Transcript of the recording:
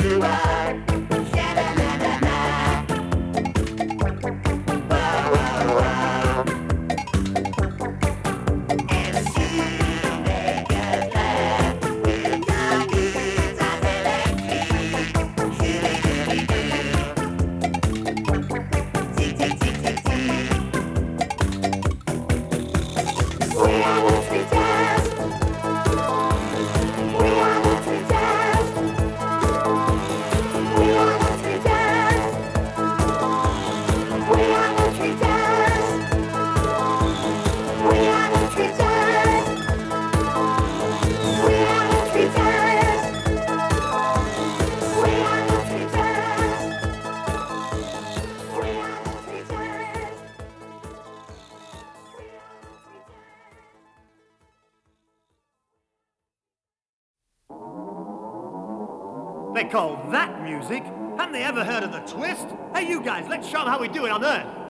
you are. Sha-la-la-la-la. Whoa, whoa, whoa. And you make us laugh with your guitars electric. We are the Tweeters. We are the Tweeters. We are the Tweeters. We are the Tweeters. We are the Tweeters. We are the Tweeters. We are the Tweeters. We are the Tweeters. They call that music. Haven't they ever heard of the twist? Hey, you guys, let's show them how we do it on Earth.